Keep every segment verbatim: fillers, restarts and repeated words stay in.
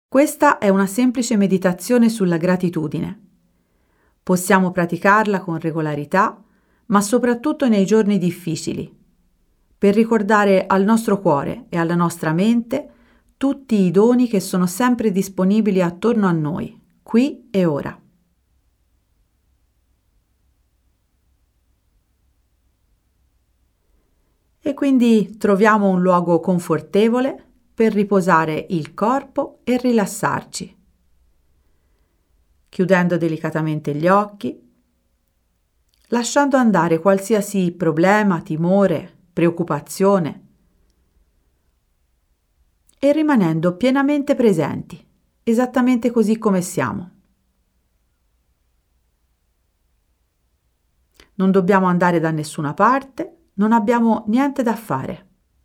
Questa è una semplice meditazione sulla gratitudine. Possiamo praticarla con regolarità, ma soprattutto nei giorni difficili, per ricordare al nostro cuore e alla nostra mente tutti i doni che sono sempre disponibili attorno a noi, qui e ora. E quindi troviamo un luogo confortevole per riposare il corpo e rilassarci. Chiudendo delicatamente gli occhi, lasciando andare qualsiasi problema, timore, preoccupazione e rimanendo pienamente presenti, esattamente così come siamo. Non dobbiamo andare da nessuna parte, non abbiamo niente da fare.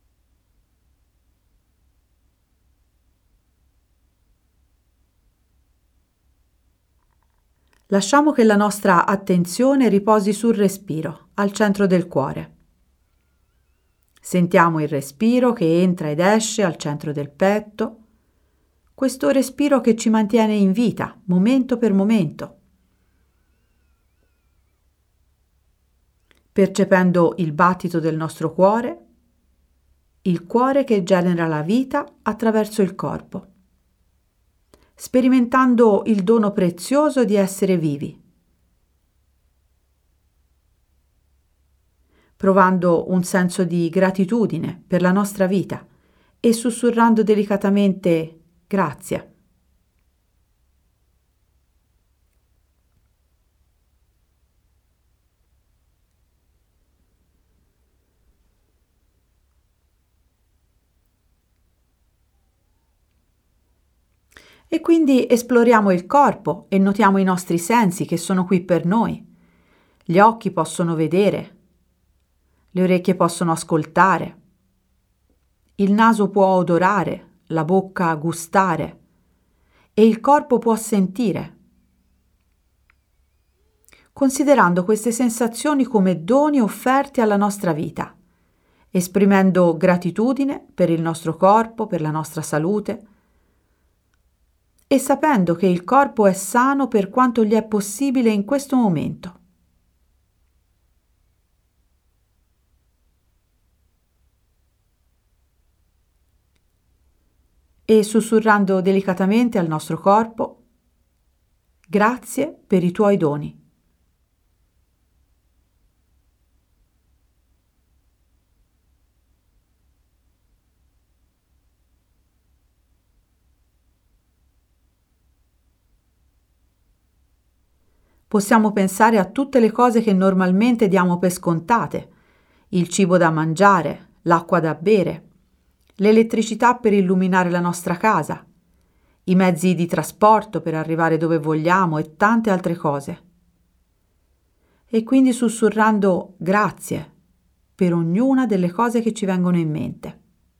Lasciamo che la nostra attenzione riposi sul respiro, al centro del cuore. Sentiamo il respiro che entra ed esce al centro del petto, questo respiro che ci mantiene in vita, momento per momento, percependo il battito del nostro cuore, il cuore che genera la vita attraverso il corpo, sperimentando il dono prezioso di essere vivi, provando un senso di gratitudine per la nostra vita e sussurrando delicatamente grazie. E quindi esploriamo il corpo e notiamo i nostri sensi che sono qui per noi. Gli occhi possono vedere, le orecchie possono ascoltare, il naso può odorare, la bocca gustare e il corpo può sentire. Considerando queste sensazioni come doni offerti alla nostra vita, esprimendo gratitudine per il nostro corpo, per la nostra salute, e sapendo che il corpo è sano per quanto gli è possibile in questo momento. E sussurrando delicatamente al nostro corpo, grazie per i tuoi doni. Possiamo pensare a tutte le cose che normalmente diamo per scontate, il cibo da mangiare, l'acqua da bere, l'elettricità per illuminare la nostra casa, i mezzi di trasporto per arrivare dove vogliamo e tante altre cose. E quindi sussurrando grazie per ognuna delle cose che ci vengono in mente.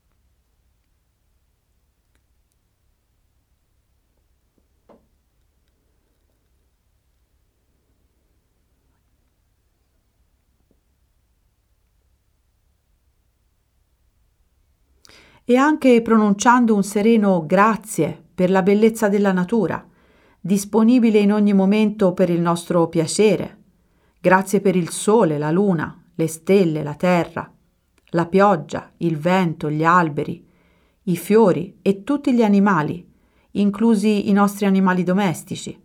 E anche pronunciando un sereno grazie per la bellezza della natura, disponibile in ogni momento per il nostro piacere. Grazie per il sole, la luna, le stelle, la terra, la pioggia, il vento, gli alberi, i fiori e tutti gli animali, inclusi i nostri animali domestici.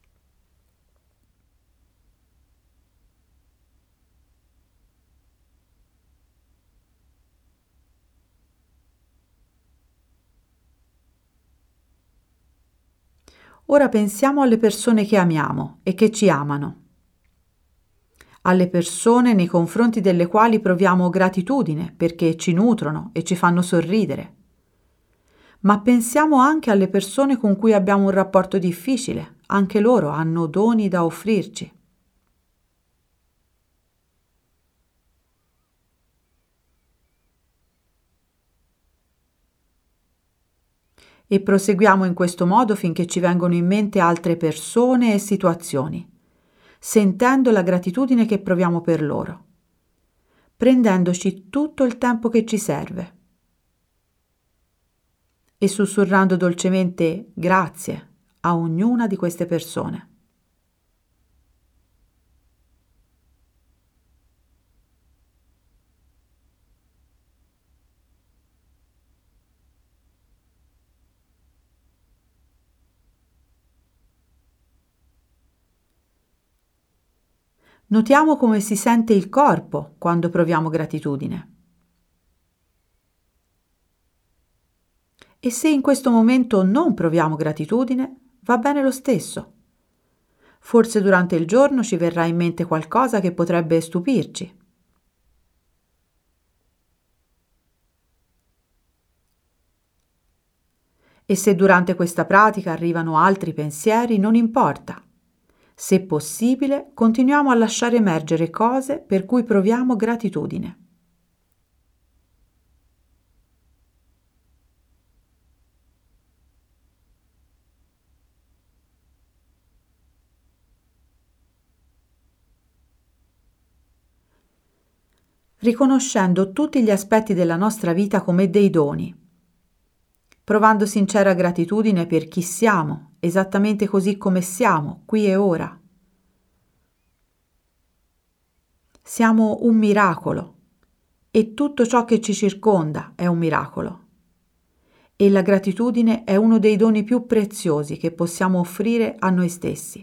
Ora pensiamo alle persone che amiamo e che ci amano, alle persone nei confronti delle quali proviamo gratitudine perché ci nutrono e ci fanno sorridere. Ma pensiamo anche alle persone con cui abbiamo un rapporto difficile, anche loro hanno doni da offrirci. E proseguiamo in questo modo finché ci vengono in mente altre persone e situazioni, sentendo la gratitudine che proviamo per loro, prendendoci tutto il tempo che ci serve. e sussurrando dolcemente grazie a ognuna di queste persone. Notiamo come si sente il corpo quando proviamo gratitudine. E se in questo momento non proviamo gratitudine, va bene lo stesso. Forse durante il giorno ci verrà in mente qualcosa che potrebbe stupirci. E se durante questa pratica arrivano altri pensieri, non importa. Se possibile, continuiamo a lasciare emergere cose per cui proviamo gratitudine. Riconoscendo tutti gli aspetti della nostra vita come dei doni, provando sincera gratitudine per chi siamo, esattamente così come siamo, qui e ora. Siamo un miracolo e tutto ciò che ci circonda è un miracolo. E la gratitudine è uno dei doni più preziosi che possiamo offrire a noi stessi.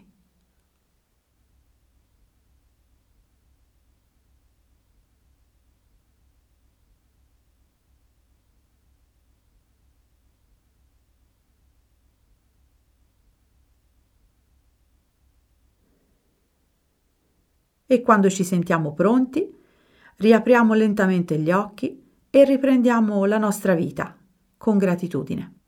E quando ci sentiamo pronti, riapriamo lentamente gli occhi e riprendiamo la nostra vita con gratitudine.